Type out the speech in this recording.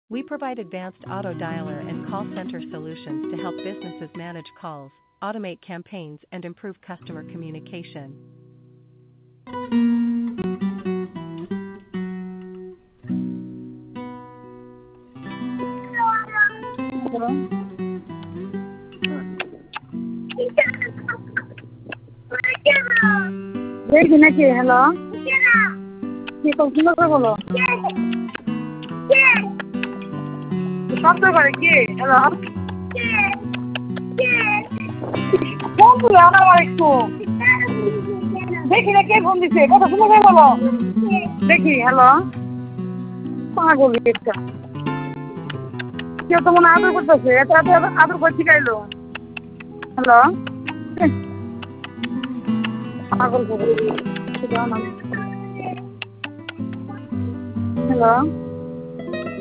We provide advanced auto dialer and call center solutions to help businesses manage calls, automate campaigns, and improve customer communication. Hello? দেখি নাকি hello কি করছিল বলো শব্দ করে কি হ্যালো ফোন তুলে আমার একটু দেখি না কে ফোন দিছে কথা শুনে বলো দেখি হ্যালো পাগল একটা কেউ তো মনে আদর করতেছে এত এত আদর করে শিখাইলো হ্যালো পাগল হ্যালো